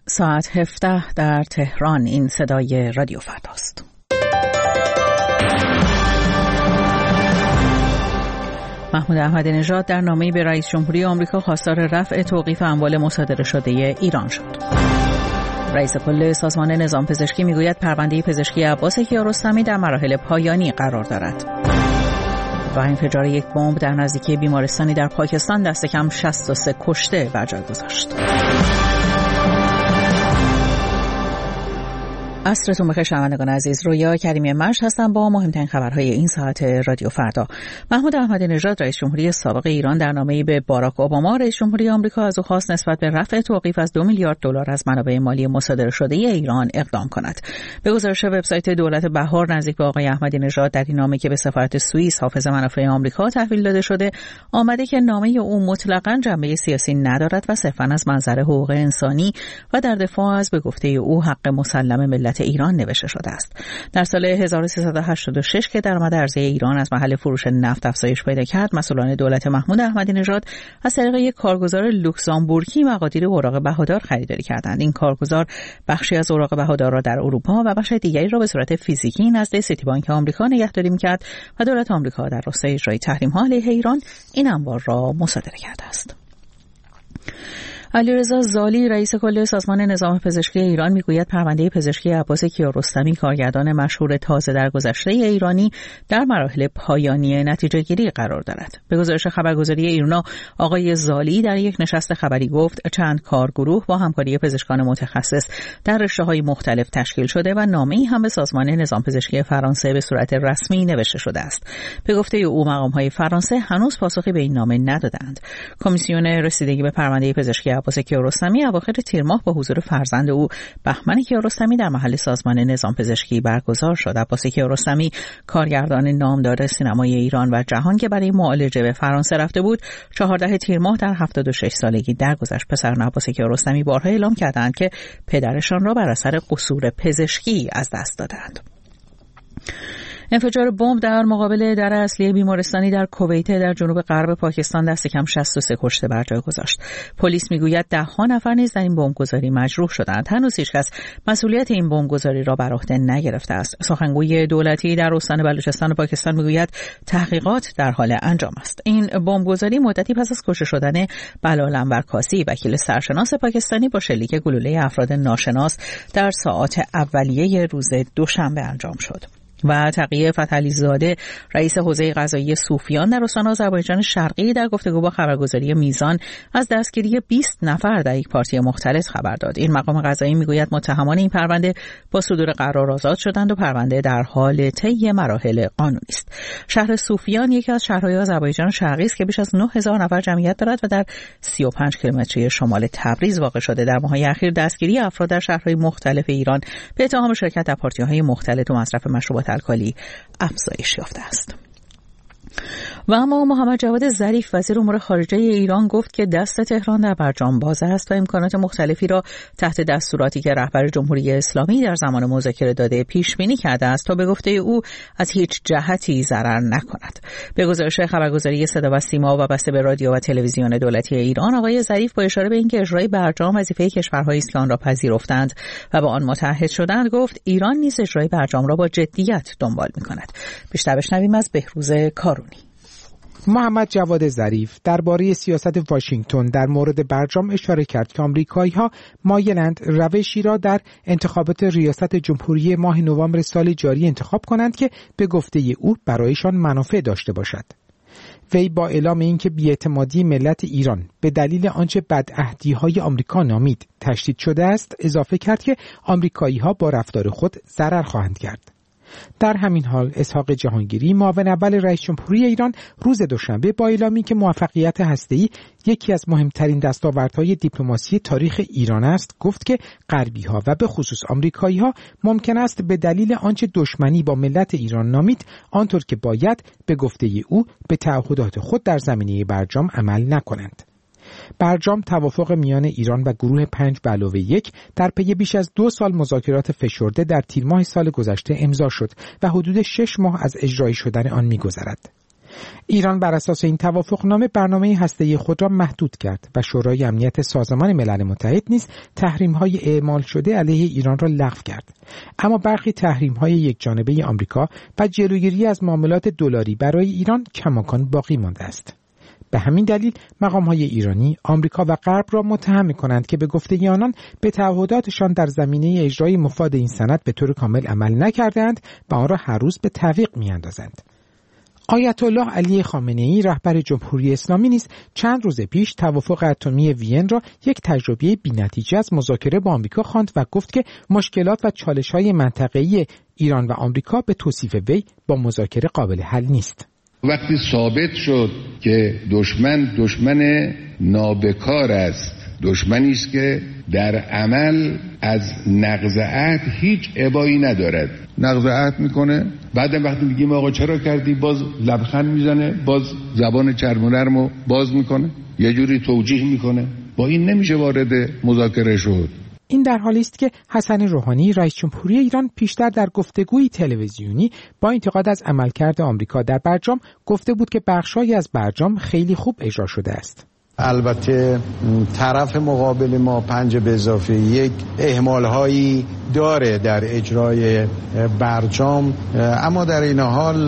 ساعت 17 در تهران. این صدای رادیو فرداست. محمود احمدی نژاد در نامه‌ای به رئیس جمهوری آمریکا خواستار رفع توقیف اموال مصادره شده ایران شد. رئیس کل سازمان نظام پزشکی میگوید پرونده پزشکی عباس کیارستمی در مراحل پایانی قرار دارد. و انفجار یک بمب در نزدیکی بیمارستانی در پاکستان دست کم 63 کشته بر جای گذاشت. عصرتون بخیر شنوندگان عزیز. رویا کریمی مشت هستم با مهمترین خبرهای این ساعت رادیو فردا. محمود احمدی نژاد رئیس جمهوری سابق ایران در نامه‌ای به باراک اوباما رئیس جمهوری آمریکا از او خواست نسبت به رفع توقیف از 2 میلیارد دلار از منابع مالی مصادره شده ایران اقدام کند. به گزارش وبسایت دولت بهار نزدیک به آقای احمدی نژاد در این نامه که به سفارت سوئیس حافظ منافع آمریکا تحویل داده شده آمده که نامه او مطلقاً جنبه سیاسی ندارد و صرفاً از منظر حقوق انسانی و در دفاع از به گفته او حق مسلم ملت ایران نوشته شده است. در سال 1386 که درآمد ارزی ایران از محل فروش نفت افزایش پیدا کرد، مسئولان دولت محمود احمدی نژاد از طریق یک کارگزار لوکزامبورگی مقادیر اوراق بهادار خریداری کردند. این کارگزار بخشی از اوراق بهادار را در اروپا و بخش دیگری را به صورت فیزیکی نزد سیتی بانک آمریکا نگهداری می‌کرد و دولت آمریکا در راستای اجرای تحریم‌ها علیه ایران این اموال را مصادره کرده است. علیرضا زالی رئیس کل سازمان نظام پزشکی ایران میگوید پرونده پزشکی عباس کیارستمی کارگردان مشهور تازه درگذشته ایرانی در مراحل پایانی نتیجه گیری قرار دارد. به گزارش خبرگزاری ایرنا آقای زالی در یک نشست خبری گفت چند کارگروه با همکاری پزشکان متخصص در رشته‌های مختلف تشکیل شده و نامه‌ای هم به سازمان نظام پزشکی فرانسه به صورت رسمی نوشته شده است. به گفته او مقام‌های فرانسه هنوز پاسخی به این نامه ندادند. کمیسیون رسیدگی به پرونده پزشکی عباس کیارستمی اواخر تیر ماه با حضور فرزند او بهمن کیارستمی در محل سازمان نظام پزشکی برگزار شد. عباس کیارستمی کارگردان نامدار سینمای ایران و جهان که برای معالجه به فرانسه رفته بود 14 تیر ماه در 76 سالگی درگذشت. پسران عباس کیارستمی بارها اعلام کردند که پدرشان را بر اثر قصور پزشکی از دست دادند. انفجار بمب در مقابل در اصلی بیمارستانی در کویت در جنوب غرب پاکستان دست کم 63 کشته بر جای گذاشت. پلیس میگوید 10 نفر نیز در این بمبگذاری مجروح شدند. هنوز هیچکس مسئولیت این بمبگذاری را بر عهده نگرفته است. سخنگوی دولتی در استان بلوچستان پاکستان میگوید تحقیقات در حال انجام است. این بمبگذاری مدتی پس از کشته شدن بلال انور کاسی وکیل سرشناس پاکستانی با شلیک گلوله افراد ناشناس در ساعات اولیه روز دوشنبه انجام شد. و تقی فتحعلی زاده رئیس حوزه قضایی صوفیان در استان آذربایجان شرقی در گفتگو با خبرگزاری میزان از دستگیری 20 نفر در یک پارتی مختلط خبر داد. این مقام قضایی میگوید متهمان این پرونده با صدور قرار آزاد شدند و پرونده در حال طی مراحل قانونی است. شهر صوفیان یکی از شهرهای آذربایجان شرقی است که بیش از 9000 نفر جمعیت دارد و در 35 کیلومتری شمال تبریز واقع شده. در ماه‌های اخیر دستگیری افراد در شهرهای مختلف ایران به اتهام شرکت در پارتی‌های مختلط و مصرف مشروبات الکلی افزایش یافته است. و اما محمد جواد ظریف وزیر امور خارجه ایران گفت که دست تهران در برجام باز است و امکانات مختلفی را تحت دستوراتی که رهبر جمهوری اسلامی در زمان مذاکره داده پیش بینی کرده است تا به گفته او از هیچ جهتی ضرر نکند. به گزارش خبرگزاری صدا و سیما و بسته به رادیو و تلویزیون دولتی ایران آقای ظریف با اشاره به اینکه اجرای برجام وظیفه کشورهایی است که آن را پذیرفتند و با آن متحد شدند گفت ایران نیز اجرای برجام را با جدیت دنبال می‌کند. بیشتر بشنویم از بهروز کارونی. محمد جواد ظریف درباره سیاست واشنگتن در مورد برجام اشاره کرد که آمریکایی‌ها مایلند روشی را در انتخابات ریاست جمهوری ماه نوامبر سال جاری انتخاب کنند که به گفته او برایشان منافع داشته باشد. وی با اعلام اینکه بی‌اعتمادی ملت ایران به دلیل آنچه بدعهدی‌های آمریکا نامید تشدید شده است اضافه کرد که آمریکایی‌ها با رفتار خود ضرر خواهند کرد. در همین حال اسحاق جهانگیری معاون اول رئیس جمهوری ایران روز دوشنبه با اعلامی که موفقیت هسته‌ای یکی از مهمترین دستاوردهای دیپلماسی تاریخ ایران است گفت که غربی‌ها و به خصوص آمریکایی‌ها ممکن است به دلیل آنچه دشمنی با ملت ایران نامید آنطور که باید به گفته او به تعهدات خود در زمینه برجام عمل نکنند. برجام توافق میان ایران و گروه 5+1 در پی بیش از 2 سال مذاکرات فشرده در تیر ماه سال گذشته امضا شد و حدود 6 ماه از اجرایی شدن آن می‌گذرد. ایران بر اساس این توافقنامه برنامه هسته‌ای خود را محدود کرد و شورای امنیت سازمان ملل متحد نیز تحریم‌های اعمال شده علیه ایران را لغو کرد. اما برخی تحریم‌های یکجانبه آمریکا و جلوگیری از معاملات دلاری برای ایران کماکان باقی مانده است. به همین دلیل مقام‌های ایرانی آمریکا و غرب را متهم می‌کنند که به گفته آنان به تعهداتشان در زمینه اجرای مفاد این سند به طور کامل عمل نکردند و آن را هر روز به تعویق می‌اندازند. آیت الله علی خامنه‌ای رهبر جمهوری اسلامی نیز چند روز پیش توافق اتمی وین را یک تجربه بی‌نتیجه از مذاکره با آمریکا خواند و گفت که مشکلات و چالش‌های منطقه‌ای ایران و آمریکا به توصیف وی با مذاکره قابل حل نیست. وقتی ثابت شد که دشمن نابکار است، دشمنی است که در عمل از نقض عهد هیچ ابایی ندارد، نقض عهد میکنه، بعدم وقتی میگیم آقا چرا کردی باز لبخند میزنه، باز زبان چرم و نرمو باز میکنه، یه جوری توجیه میکنه. با این نمیشه وارد مذاکره شد. این در حالی است که حسن روحانی رئیس جمهوری ایران پیشتر در گفتگویی تلویزیونی با انتقاد از عملکرد آمریکا در برجام گفته بود که بخشایی از برجام خیلی خوب اجرا شده است. البته طرف مقابل ما 5+1 اهمال‌هایی داره در اجرای برجام، اما در این حال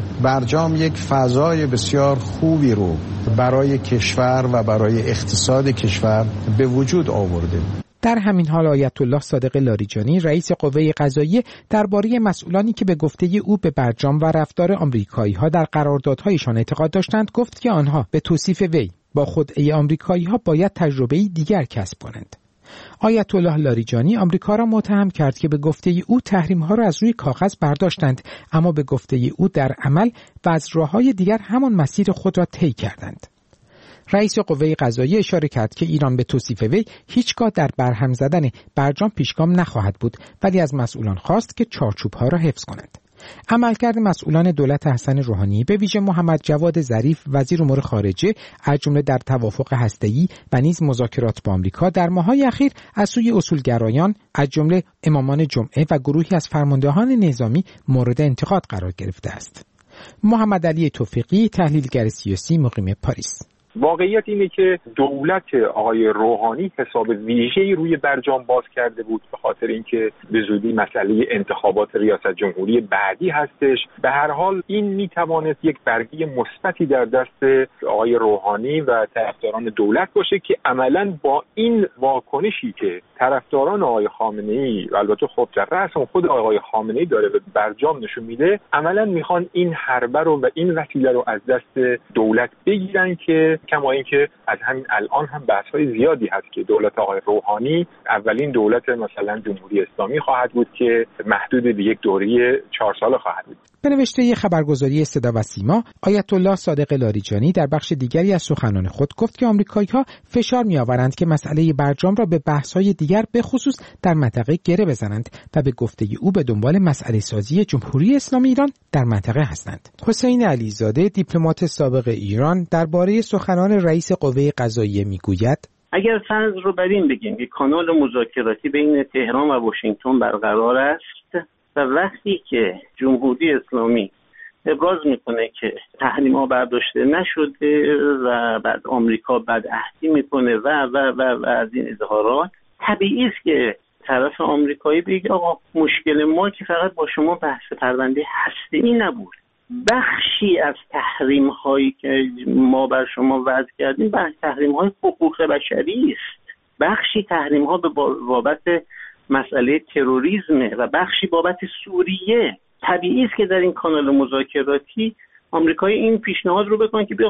برجام یک فضای بسیار خوبی رو برای کشور و برای اقتصاد کشور به وجود آورده. در همین حال آیت الله صادق لاریجانی رئیس قوه قضاییه درباره مسئولانی که به گفته او به برجام و رفتار آمریکایی‌ها در قراردادهایشان اعتقاد داشتند گفت که آنها به توصیف وی با خدعه آمریکایی‌ها باید تجربه‌ای دیگر کسب کنند. آیت الله لاریجانی آمریکا را متهم کرد که به گفته او تحریم‌ها را از روی کاغذ برداشتند، اما به گفته او در عمل و از راه‌های دیگر همان مسیر خود را طی کردند. رئیس قوه قضاییه اشاره کرد که ایران به توصیف وی هیچگاه در برهم زدن برجام پیشگام نخواهد بود، ولی از مسئولان خواست که چارچوب‌ها را حفظ کنند. عملکرد مسئولان دولت حسن روحانی به ویژه محمد جواد ظریف وزیر امور خارجه از جمله در توافق هسته‌ای و نیز مذاکرات با آمریکا در ماه‌های اخیر از سوی اصولگرایان از جمله امامان جمعه و گروهی از فرماندهان نظامی مورد انتقاد قرار گرفته است. محمد علی توفیقی، تحلیلگر سیاسی، مقیم پاریس. واقعیت اینه که دولت آقای روحانی حساب ویژه‌ای روی برجام باز کرده بود به خاطر اینکه به زودی مسئله انتخابات ریاست جمهوری بعدی هستش. به هر حال این میتوانست یک برگه مثبتی در دست آقای روحانی و طرفداران دولت باشه که عملاً با این واکنشی که طرفداران آقای خامنه‌ای و البته خب در رأس خود آقای خامنه‌ای داره به برجام نشون میده، عملاً میخوان این حربه رو و این وسیله رو از دست دولت بگیرن که کما اینکه از همین الان هم بحث‌های زیادی هست که دولت آقای روحانی اولین دولت مثلا جمهوری اسلامی خواهد بود که محدود به یک دوره 4 ساله خواهد بود. به نوشته خبرگزاری صدا و سیما، آیت الله صادق لاریجانی در بخش دیگری از سخنان خود گفت که آمریکایی‌ها فشار می‌آورند که مسئله برجام را به بحث‌های دیگر به خصوص در منطقه گره بزنند و به گفته او به دنبال مسئله سازی جمهوری اسلامی ایران در منطقه هستند. حسین علیزاده، دیپلمات سابق ایران، درباره سخنان رئیس قوه قضاییه میگوید: اگر فرض رو بر این بگیم که کانال مذاکراتی بین تهران و واشنگتن برقرار است و وقتی که جمهوری اسلامی ابراز میکنه که تحریم‌ها برداشته نشده و بعد آمریکا بدعهدی میکنه و از این اظهارات، طبیعی است که طرف آمریکایی بگه آقا مشکل ما که فقط با شما بحث پرونده هسته‌ای نبود، بخشی از تحریم هایی که ما بر شما وضع کردیم تحریم های حقوق بشری است، بخشی تحریم ها به بابت مسئله تروریسم و بخشی بابت سوریه. طبیعی است که در این کانال مذاکراتی آمریکایی این پیشنهاد رو بکنه که بیا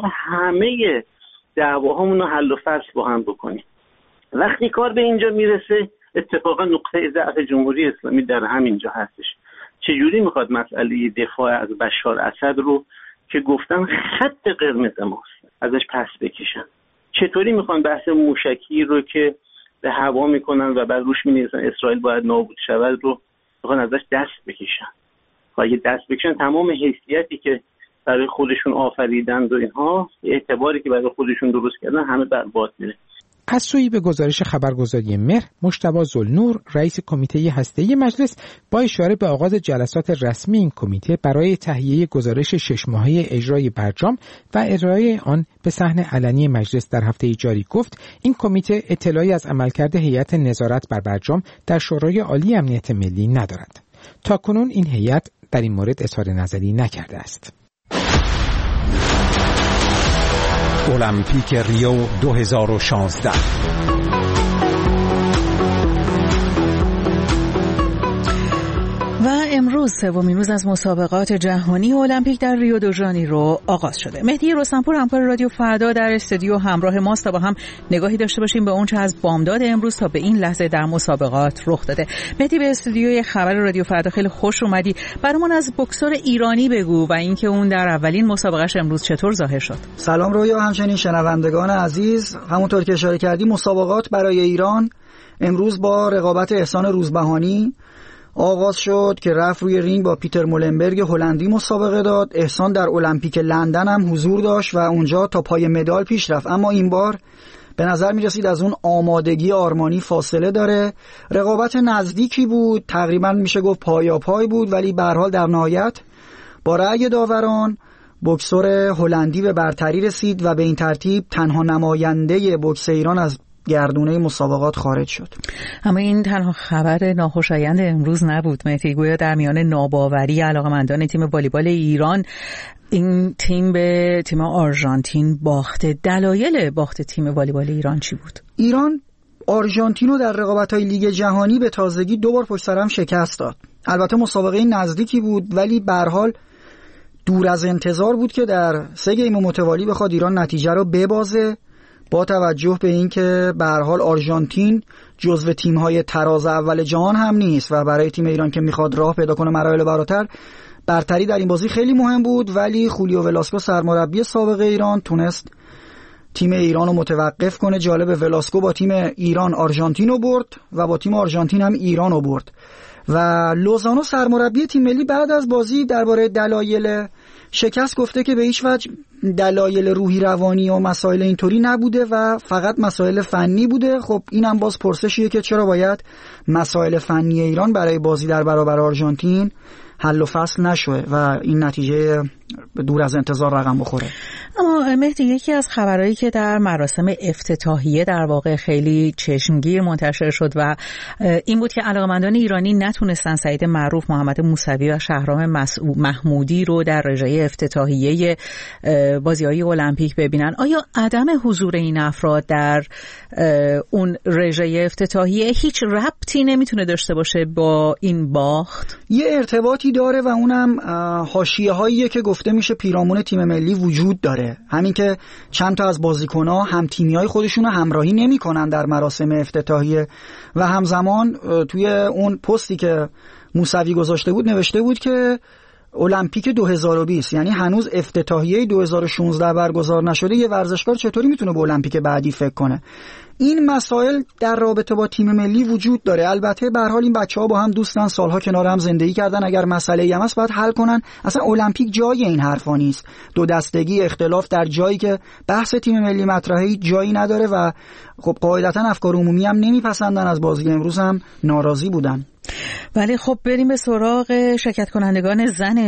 همه دعواهامون رو حل و فصل با هم بکنیم. وقتی کار به اینجا میرسه اتفاقا نقطه ضعف جمهوری اسلامی در همینجا هستش. چجوری میخواد مسئله دفاع از بشار اسد رو که گفتن خط قرمز ماست ازش پس بکشن؟ چطوری میخوان بحث موشکی رو که به هوا میکنن و بعد روش مینویسن اسرائیل باید نابود شود رو میخوان ازش دست بکشن؟ اگه دست بکشن تمام حیثیتی که برای خودشون آفریدند و اینها، اعتباری که برای خودشون درست کردن، همه برباد میره. از سوی به گزارش خبرگزاری مهر، مجتبی ذوالنور رئیس کمیته هسته‌ای مجلس با اشاره به آغاز جلسات رسمی این کمیته برای تهیه گزارش 6 ماهه اجرای برجام و ارائه آن به صحن علنی مجلس در هفته جاری گفت این کمیته اطلاعی از عملکرد هیئت نظارت بر برجام در شورای عالی امنیت ملی ندارد. تاکنون این هیئت در این مورد اظهار نظری نکرده است. المپیک ریو 2016 و امروز سومین روز از مسابقات جهانی المپیک در ریو دو ژانیرو آغاز شده. مهدی رستمپور همکار رادیو فردا در استودیو همراه ماست تا با هم نگاهی داشته باشیم به اون چه از بامداد امروز تا به این لحظه در مسابقات رخ داده. مهدی به استودیوی خبر رادیو فردا خیلی خوش اومدی. برامون از بوکسور ایرانی بگو و اینکه اون در اولین مسابقهش امروز چطور ظاهر شد. سلام رویا، همچنین شنوندگان عزیز. همونطور که اشاره کردی مسابقات برای ایران امروز با رقابت احسان روزبهانی آغاز شد که رفت روی رینگ با پیتر مولنبرگ هلندی مسابقه داد. احسان در المپیک لندن هم حضور داشت و اونجا تا پای مدال پیش رفت، اما این بار به نظر می رسید از اون آمادگی آرمانی فاصله داره. رقابت نزدیکی بود، تقریبا میشه گفت پایاپای بود، ولی به هر حال در نهایت با رأی داوران بوکسور هلندی به برتری رسید و به این ترتیب تنها نماینده بوکس ایران از گردونه مسابقات خارج شد. اما این تنها خبر ناخوشایند امروز نبود مهدی. گویا در میان ناباوری علاقه‌مندان تیم والیبال ایران این تیم به تیم آرژانتین باخته. دلایل باخت تیم والیبال ایران چی بود؟ ایران آرژانتین رو در رقابت‌های لیگ جهانی به تازگی 2 بار پشت سر هم شکست داد. البته مسابقه نزدیکی بود ولی به هر حال دور از انتظار بود که در 3 گیم متوالی بخواد ایران نتیجه رو ببازه، با توجه به اینکه به هر حال آرژانتین جزو تیم‌های تراز اول جهان هم نیست و برای تیم ایران که میخواد راه پیدا کنه مراحل بالاتر، برتری در این بازی خیلی مهم بود. ولی خولیو ولاسکو سرمربی سابق ایران تونست تیم ایران رو متوقف کنه. جالب، ولاسکو با تیم ایران آرژانتین رو برد و با تیم آرژانتین هم ایران رو برد. و لوزانو سرمربی تیم ملی بعد از بازی درباره دلایل شکست گفته که به هیچ وجه دلایل روحی روانی و مسائل اینطوری نبوده و فقط مسائل فنی بوده. خب اینم باز پرسشیه که چرا باید مسائل فنی ایران برای بازی در برابر آرژانتین حل و فصل نشوه و این نتیجه دور از انتظار رقم بخوره. اما مهدی، یکی از خبرهایی که در مراسم افتتاحیه در واقع خیلی چشمگیر منتشر شد و این بود که علاقه‌مندان ایرانی نتونستن سعید معروف، محمد موسوی و شهرام محمودی رو در رژه افتتاحیه بازی‌های المپیک ببینن. آیا عدم حضور این افراد در اون رژه افتتاحیه هیچ ربطی نمیتونه داشته باشه با این باخت؟ یه ارتباطی داره و اونم حاشیه‌هاییه که گفته میشه پیرامون تیم ملی وجود داره. همین که چند تا از بازیکن‌ها هم تیمیای خودشون رو همراهی نمی‌کنن در مراسم افتتاحیه و همزمان توی اون پستی که موسوی گذاشته بود نوشته بود که المپیک 2020، یعنی هنوز افتتاحیه 2016 برگزار نشده، یه ورزشکار چطوری میتونه به المپیک بعدی فکر کنه؟ این مسائل در رابطه با تیم ملی وجود داره. البته به هر حال این بچه‌ها با هم دوستن، سالها کنار هم زندگی کردن، اگر مسئله‌ای هم هست باید حل کنن. اصلا المپیک جای این حرفا نیست. دو دستگی، اختلاف در جایی که بحث تیم ملی مطرحه جایی نداره و خب قاعدتا افکار عمومی هم نمیپسندن. از بازی امروز هم ناراضی بودن. ولی خب بریم به سراغ شرکت کنندگان زن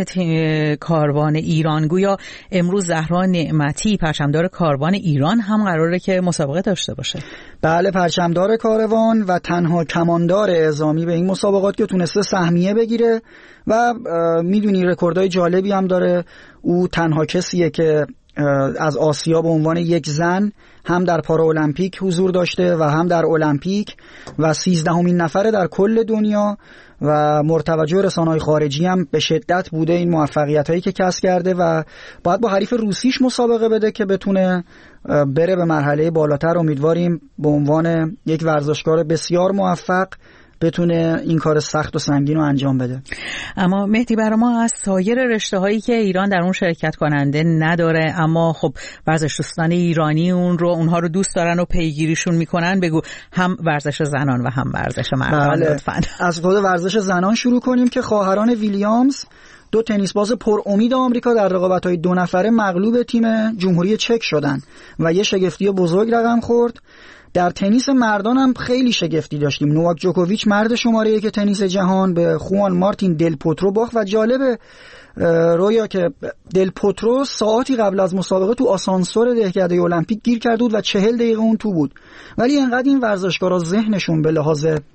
کاروان ایران. گویا امروز زهرا نعمتی، پرچمدار کاروان ایران، هم قراره که مسابقه داشته باشه. بله، پرچمدار کاروان و تنها کماندار اعزامی به این مسابقات که تونسته سهمیه بگیره و میدونی رکوردهای جالبی هم داره. او تنها کسیه که از آسیا به عنوان یک زن هم در پارا المپیک حضور داشته و هم در المپیک و 13مین نفره در کل دنیا و مرتوجه رسانه‌های خارجی هم به شدت بوده این موفقیتایی که کسب کرده و باید با حریف روسیش مسابقه بده که بتونه بره به مرحله بالاتر. امیدواریم به عنوان یک ورزشکار بسیار موفق بتونه این کار سخت و سنگین رو انجام بده. اما مهدی، برای ما از سایر رشته‌هایی که ایران در اون شرکت کننده نداره اما خب ورزش دوستان ایرانی اونها رو دوست دارن و پیگیریشون میکنن بگو، هم ورزش زنان و هم ورزش مردان. لطفاً از خود ورزش زنان شروع کنیم که خواهران ویلیامز، دو تنیس باز پر امید آمریکا، در رقابت‌های 2 نفره مغلوب تیم جمهوری چک شدن و یه شگفتی بزرگ رقم خورد. در تنیس مردان هم خیلی شگفتی داشتیم. نوواک جوکوویچ مرد شماره 1 تنیس جهان به خوان مارتین دل پوترو باخت و جالب رویا که دل پوترو ساعتی قبل از مسابقه تو آسانسور دهکده المپیک گیر کرده بود و 40 دقیقه اون تو بود، ولی انقدر این ورزشکارا ذهنشون به لحاظ